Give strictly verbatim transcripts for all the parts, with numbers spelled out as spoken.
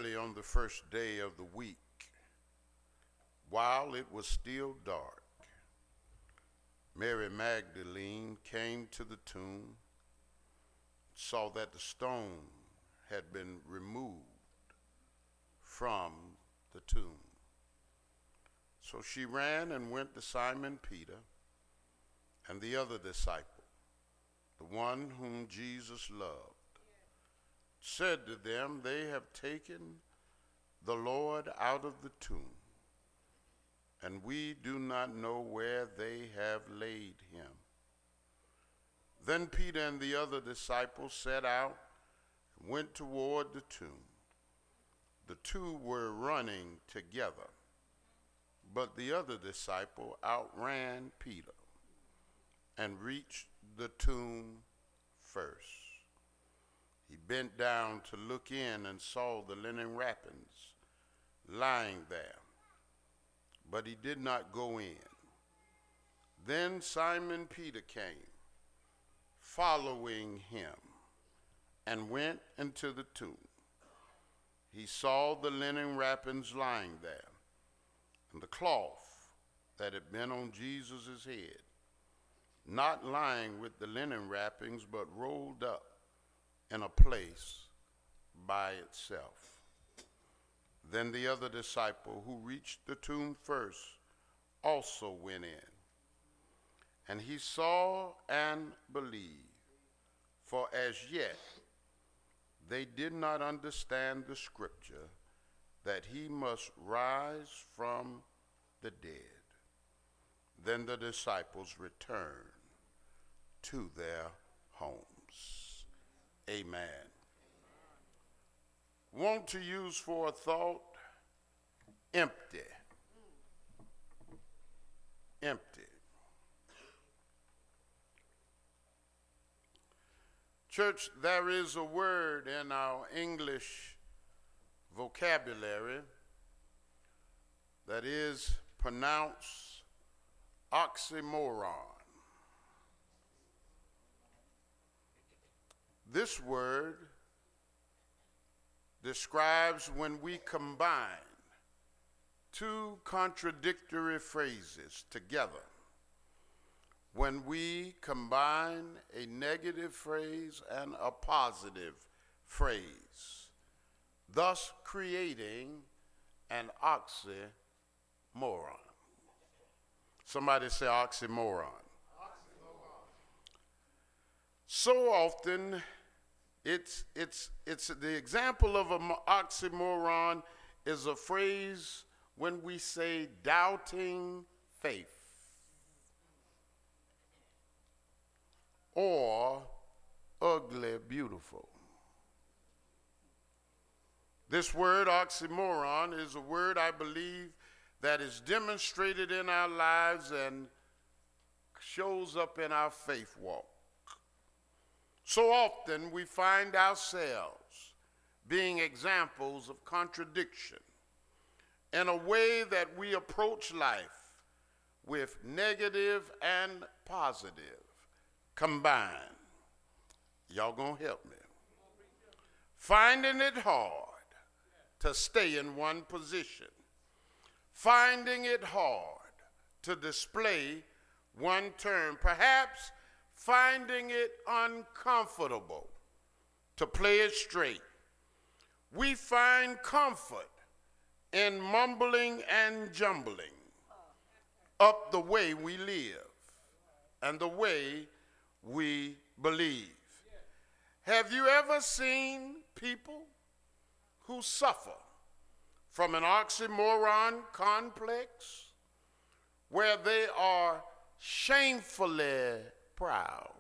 early on the first day of the week, while it was still dark, Mary Magdalene came to the tomb, saw that the stone had been removed from the tomb. So she ran and went to Simon Peter and the other disciple, the one whom Jesus loved, said to them, "They have taken the Lord out of the tomb, and we do not know where they have laid him." Then Peter and the other disciples set out and went toward the tomb. The two were running together, but the other disciple outran Peter and reached the tomb first. He bent down to look in and saw the linen wrappings lying there, but he did not go in. Then Simon Peter came, following him, and went into the tomb. He saw the linen wrappings lying there, and the cloth that had been on Jesus' head, not lying with the linen wrappings, but rolled up in a place by itself. Then the other disciple who reached the tomb first also went in, and he saw and believed, for as yet they did not understand the scripture that he must rise from the dead. Then the disciples returned to their homes. Amen. Want to use for a thought? Empty. Empty. Church, there is a word in our English vocabulary that is pronounced oxymoron. This word describes when we combine two contradictory phrases together. When we combine a negative phrase and a positive phrase, thus creating an oxymoron. Somebody say oxymoron. Oxymoron. So often, it's, it's, it's the example of an oxymoron is a phrase when we say doubting faith, or ugly beautiful. This word oxymoron is a word, I believe, that is demonstrated in our lives and shows up in our faith walk. So often we find ourselves being examples of contradiction in a way that we approach life with negative and positive combined. Y'all gonna help me. Finding it hard to stay in one position. Finding it hard to display one term. Perhaps finding it uncomfortable to play it straight. We find comfort in mumbling and jumbling up the way we live and the way we believe. Have you ever seen people who suffer from an oxymoron complex where they are shamefully proud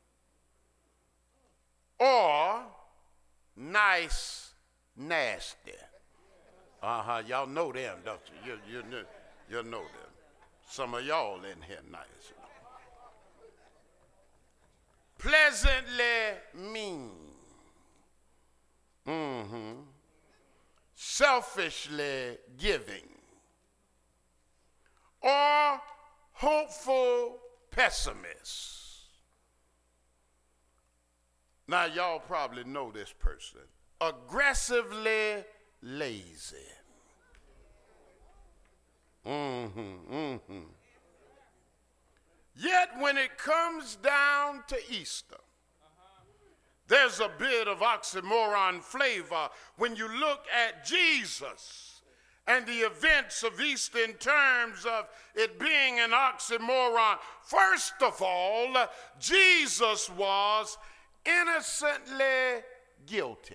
or nice nasty? Uh-huh, y'all know them, don't you? You, you, you, you know them. Some of y'all in here nice. Pleasantly mean. Mm-hmm. Selfishly giving. Or hopeful pessimists. Now, y'all probably know this person. Aggressively lazy. lazy. Mm-hmm, mm-hmm. Yet when it comes down to Easter, there's a bit of oxymoron flavor when you look at Jesus and the events of Easter in terms of it being an oxymoron. First of all, Jesus was innocently guilty.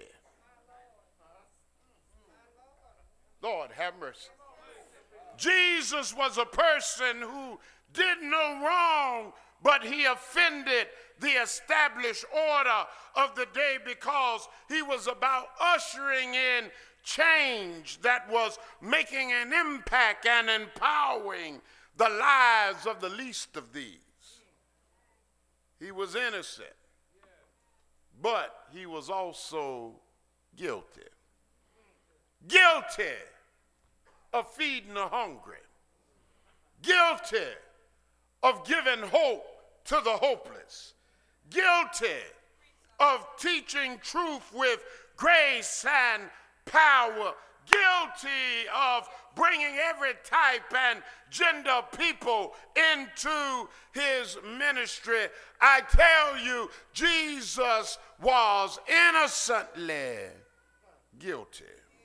Lord have mercy. Jesus was a person who did no wrong, but he offended the established order of the day because he was about ushering in change that was making an impact and empowering the lives of the least of these. He was innocent, but he was also guilty. Guilty of feeding the hungry. Guilty of giving hope to the hopeless. Guilty of teaching truth with grace and power. Guilty of bringing every type and gender of people into his ministry. I tell you, Jesus was innocently guilty.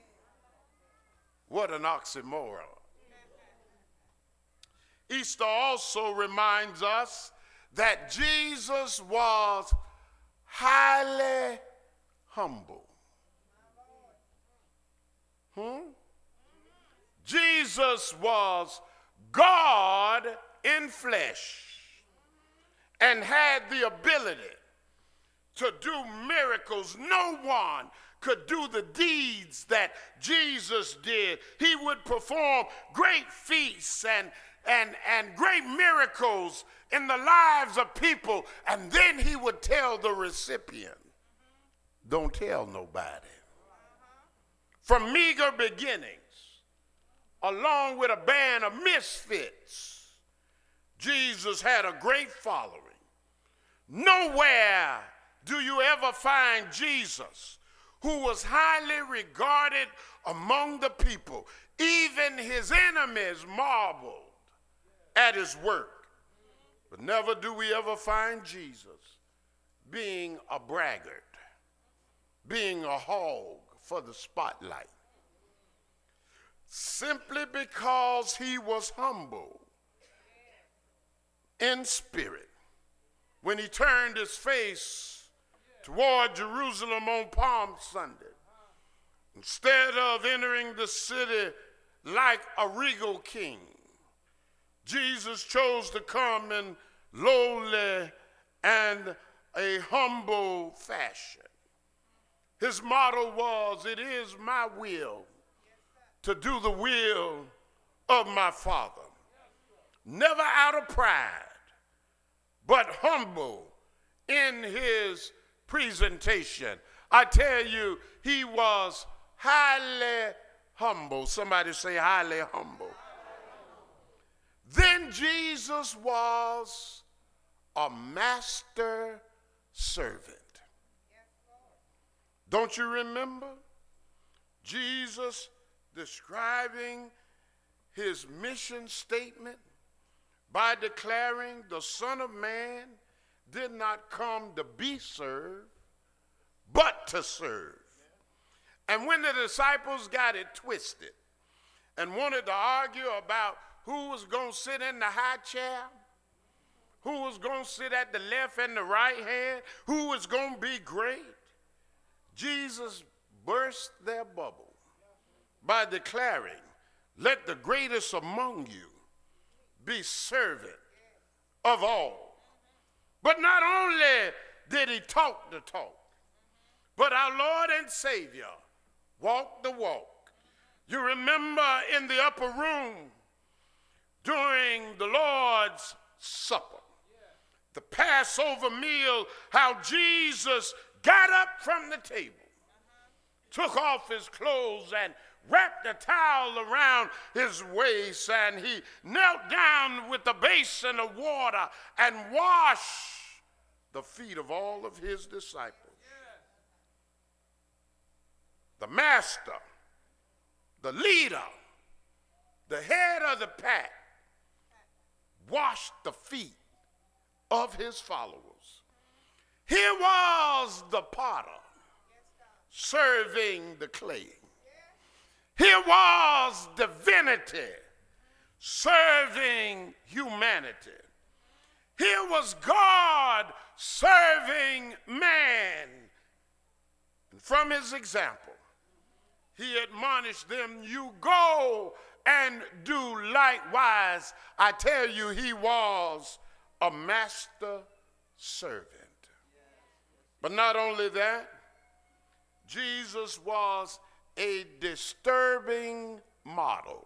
What an oxymoron. Easter also reminds us that Jesus was highly humble. Hmm? Jesus was God in flesh and had the ability to do miracles. No one could do the deeds that Jesus did. He would perform great feasts and, and, and great miracles in the lives of people, and then he would tell the recipient, don't tell nobody. From meager beginnings, along with a band of misfits, Jesus had a great following. Nowhere do you ever find Jesus who was highly regarded among the people. Even his enemies marveled at his work. But never do we ever find Jesus being a braggart, being a hog for the spotlight. Simply because he was humble in spirit. When he turned his face toward Jerusalem on Palm Sunday, instead of entering the city like a regal king, Jesus chose to come in lowly and a humble fashion. His motto was, it is my will to do the will of my Father. Never out of pride, but humble in his presentation. I tell you, he was highly humble. Somebody say highly humble. Then Jesus was a master servant. Don't you remember Jesus describing his mission statement by declaring the Son of Man did not come to be served, but to serve. And when the disciples got it twisted and wanted to argue about who was going to sit in the high chair, who was going to sit at the left and the right hand, who was going to be great, Jesus burst their bubble by declaring, let the greatest among you be servant of all. But not only did he talk the talk, but our Lord and Savior walked the walk. You remember in the upper room during the Lord's Supper, the Passover meal, how Jesus got up from the table, took off his clothes and wrapped a towel around his waist, and he knelt down with the basin of water and washed the feet of all of his disciples. The master the leader, the head of the pack, washed the feet of his followers. Here was the potter serving the clay. Here was divinity serving humanity. Here was God serving man. And from his example, he admonished them, you go and do likewise. I tell you, he was a master servant. But not only that, Jesus was a disturbing model.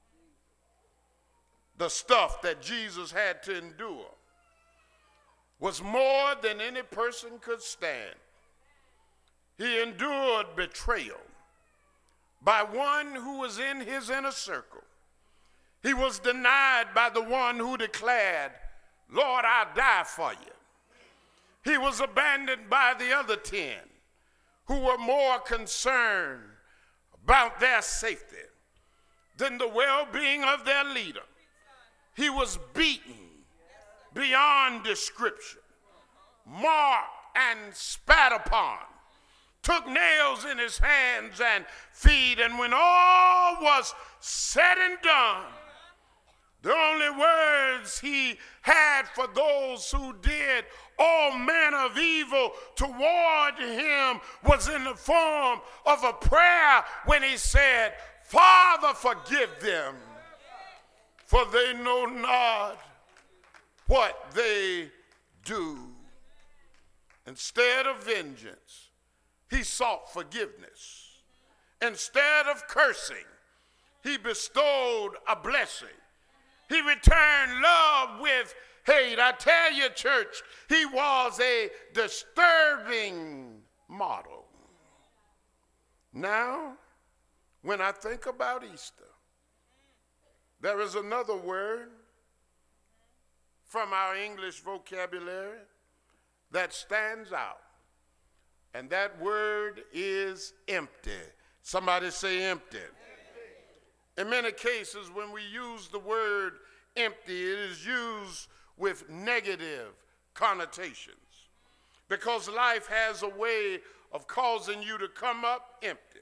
The stuff that Jesus had to endure was more than any person could stand. He endured betrayal by one who was in his inner circle. He was denied by the one who declared, Lord, I'll die for you. He was abandoned by the other ten who were more concerned about their safety than the well-being of their leader. He was beaten beyond description, marked and spat upon, took nails in his hands and feet, and when all was said and done, the only words he had for those who did all manner of evil toward him was in the form of a prayer when he said, Father, forgive them, for they know not what they do. Instead of vengeance, he sought forgiveness. Instead of cursing, he bestowed a blessing. He returned love with hate. I tell you, church, he was a disturbing model. Now, when I think about Easter, there is another word from our English vocabulary that stands out, and that word is empty. Somebody say empty. In many cases, when we use the word empty, it is used with negative connotations because life has a way of causing you to come up empty.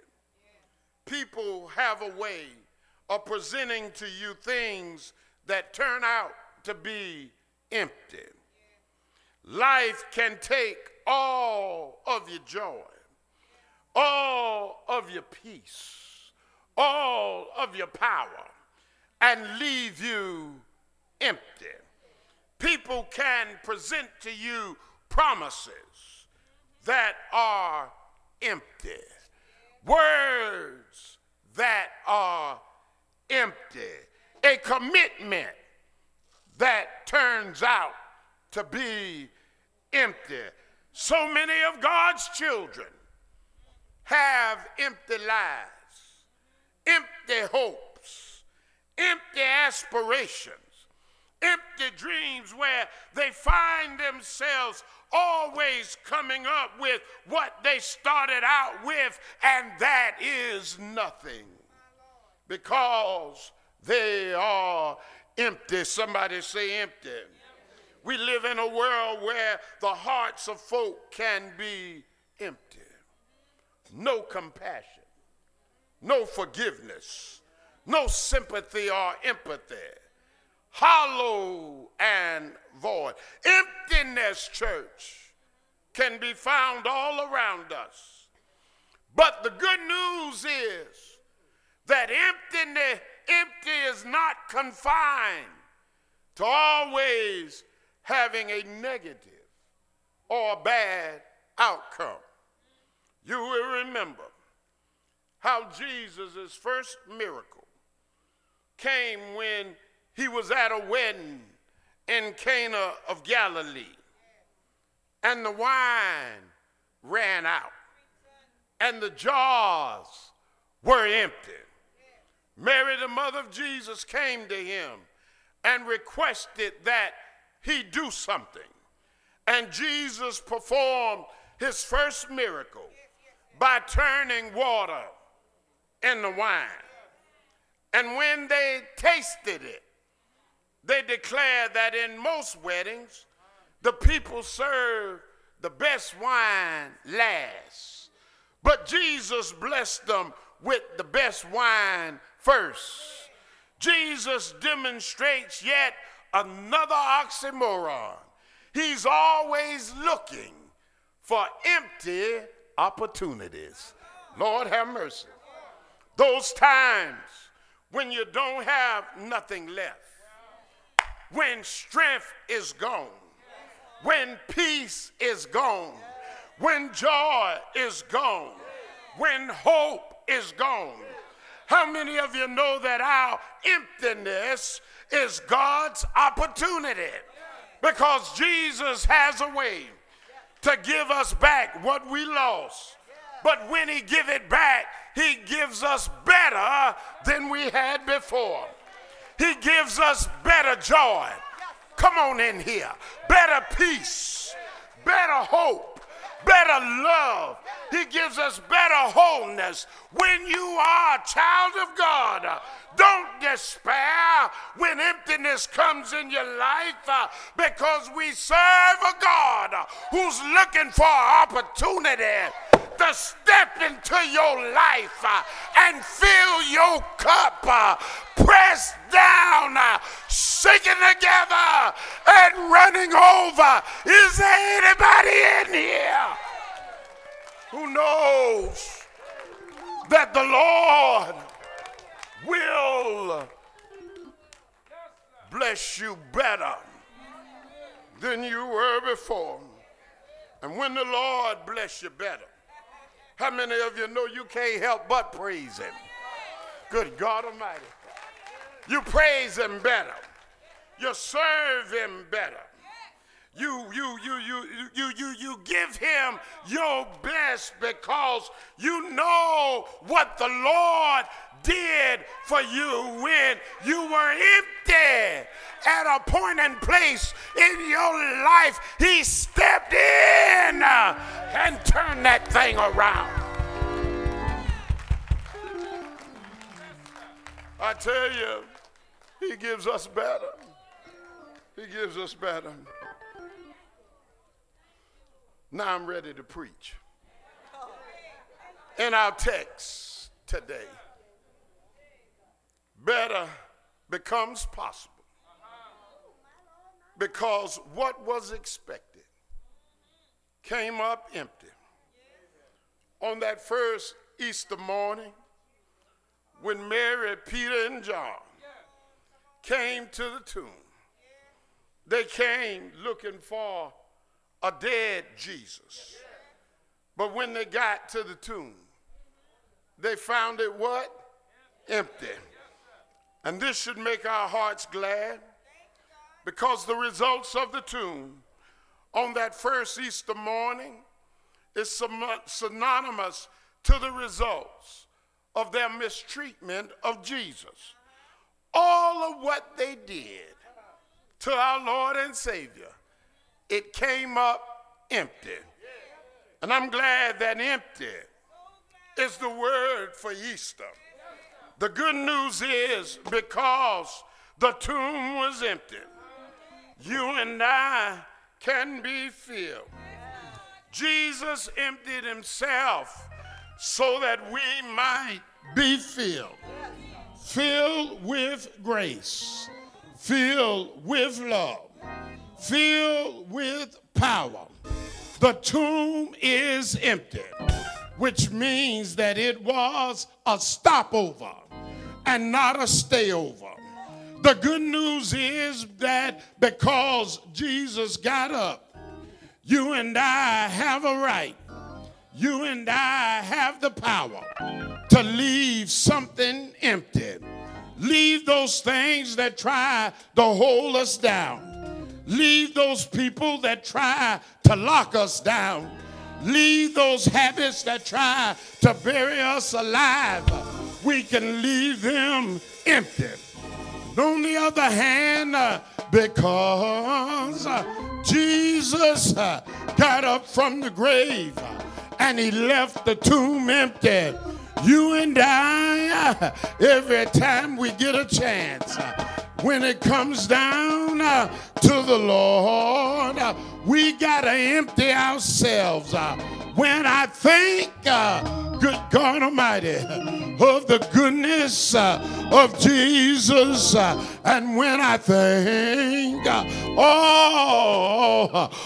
People have a way of presenting to you things that turn out to be empty. Life can take all of your joy, all of your peace, all of your power, and leave you empty. People can present to you promises that are empty, words that are empty, a commitment that turns out to be empty. So many of God's children have empty lives, empty hopes, empty aspirations, empty dreams where they find themselves always coming up with what they started out with, and that is nothing because they are empty. Somebody say empty. We live in a world where the hearts of folk can be empty. No compassion, no forgiveness, no sympathy or empathy. Hollow and void. Emptiness, church, can be found all around us. But the good news is that emptiness, empty is not confined to always having a negative or a bad outcome. You will remember how Jesus' first miracle came when he was at a wedding in Cana of Galilee, and the wine ran out, and the jars were empty. Mary, the mother of Jesus, came to him and requested that he do something. And Jesus performed his first miracle by turning water into wine. And when they tasted it, they declared that in most weddings, the people serve the best wine last. But Jesus blessed them with the best wine first. Jesus demonstrates yet another oxymoron. He's always looking for empty opportunities. Lord have mercy. Those times when you don't have nothing left, when strength is gone, when peace is gone, when joy is gone, when hope is gone. How many of you know that our emptiness is God's opportunity? Because Jesus has a way to give us back what we lost. But when he give it back, he gives us better than we had before. He gives us better joy. Come on in here. Better peace, better hope, better love. He gives us better wholeness. When you are a child of God, don't despair when emptiness comes in your life, uh, because we serve a God who's looking for opportunity to step into your life uh, and fill your cup, uh, pressed down, uh, shaking together, and running over. Is there anybody in here who knows that the Lord will bless you better than you were before? And when the Lord bless you better, how many of you know you can't help but praise him? Good God Almighty. You praise him better. You serve him better. You, you, you, you, you, you, you give him your best because you know what the Lord did for you when you were empty. At a point and place in your life, he stepped in and turned that thing around. I tell you, he gives us better. He gives us better. Now I'm ready to preach. In our text today, better becomes possible because what was expected came up empty. On that first Easter morning, when Mary, Peter, and John came to the tomb, they came looking for a dead Jesus. But when they got to the tomb, they found it what? Empty. And this should make our hearts glad, because the results of the tomb on that first Easter morning is synonymous to the results of their mistreatment of Jesus. All of what they did to our Lord and Savior, it came up empty. And I'm glad that empty is the word for Easter. The good news is, because the tomb was empty, you and I can be filled. Jesus emptied himself so that we might be filled. Filled with grace, filled with love, filled with power. The tomb is empty, which means that it was a stopover and not a stayover. The good news is that because Jesus got up, you and I have a right, you and I have the power to leave something empty. Leave those things that try to hold us down. Leave those people that try to lock us down. Leave those habits that try to bury us alive. We can leave them empty. On the other hand, uh, because uh, Jesus uh, got up from the grave uh, and he left the tomb empty, you and I, every time we get a chance, when it comes down uh, to the Lord, uh, we got to empty ourselves. Uh, when I think, uh, good God Almighty, of the goodness uh, of Jesus, uh, and when I think, uh, oh,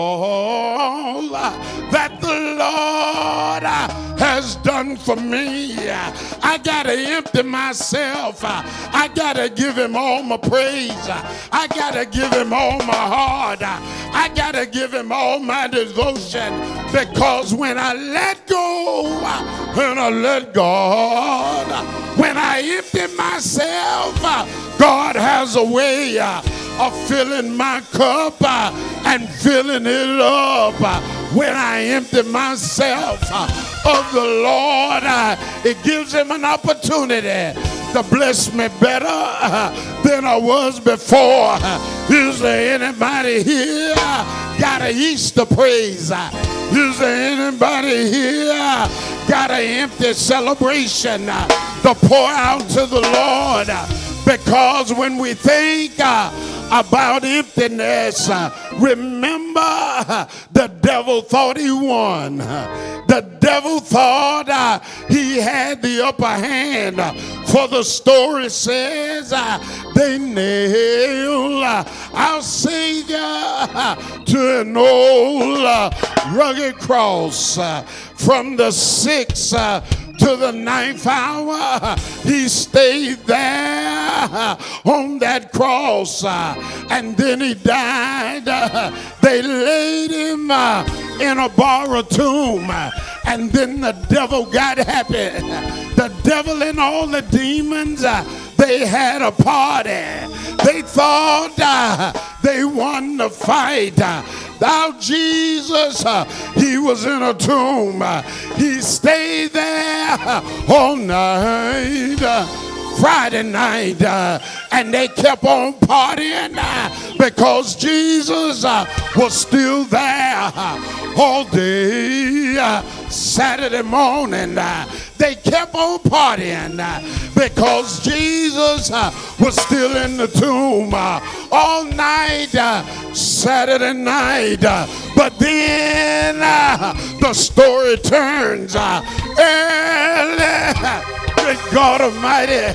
all uh, that the Lord uh, has done for me, uh, I got to empty myself. Uh, I got to give him all my praise. Uh, I got to give him all my heart. Uh, I got to give him all my devotion, because when I let go, uh, when I let God, uh, when I empty myself, uh, God has a way uh, of filling my cup uh, and filling it up. Uh, when I empty myself uh, of the Lord, uh, it gives him an opportunity to bless me better uh, than I was before. Uh, is there anybody here got a Easter praise? Uh, is there anybody here got an empty celebration uh, to pour out to the Lord? Uh, because when we think uh, about emptiness, uh, remember uh, the devil thought he won. Uh, the devil thought uh, he had the upper hand. Uh, for the story says uh, they nailed uh, our Savior uh, to an old uh, rugged cross. Uh, from the sixth uh, to the ninth hour, he stayed there on that cross, uh, and then he died. Uh, they laid him uh, in a borrowed tomb, uh, and then the devil got happy. The devil and all the demons, uh, they had a party. They thought uh, they won the fight. Uh, Thou Jesus, uh, he was in a tomb. Uh, he stayed there uh, all night, uh, Friday night, uh, and they kept on partying uh, because Jesus uh, was still there uh, all day. Uh, Saturday morning, uh, they kept on partying uh, because Jesus uh, was still in the tomb uh, all night, uh, Saturday night. Uh, but then uh, the story turns uh, early. Good God Almighty,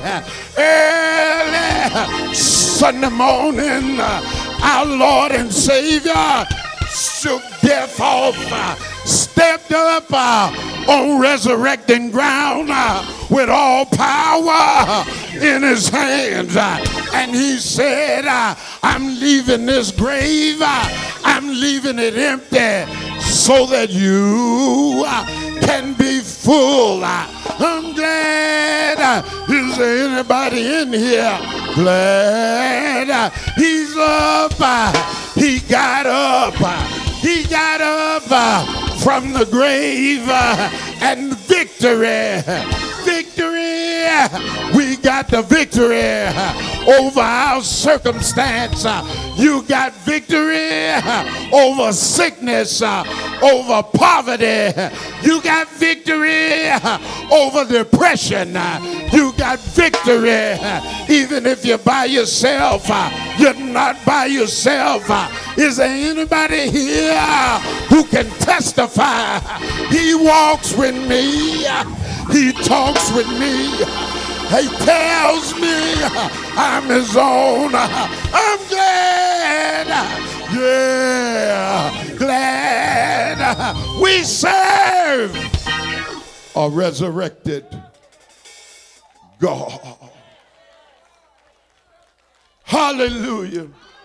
early Sunday morning, uh, our Lord and Savior shook death off, uh, stepped up uh, on resurrecting ground uh, with all power in his hands. Uh, and he said, uh, I'm leaving this grave, uh, I'm leaving it empty so that you uh, can be full. Uh, I'm glad. Uh, is there anybody in here glad uh, he's up? Uh, he got up. Uh, he got up uh, from the grave uh, and victory. Victory. We got the victory uh, over our circumstance. Uh, you got victory uh, over sickness, uh, over poverty. You got victory uh, over depression. Uh, you got victory uh, even if you're by yourself. Uh, you're not by yourself. Uh, is there anybody here who can testify? He walks with me. He talks with me. He tells me I'm his own. I'm glad. Yeah, glad we serve a resurrected God. Hallelujah.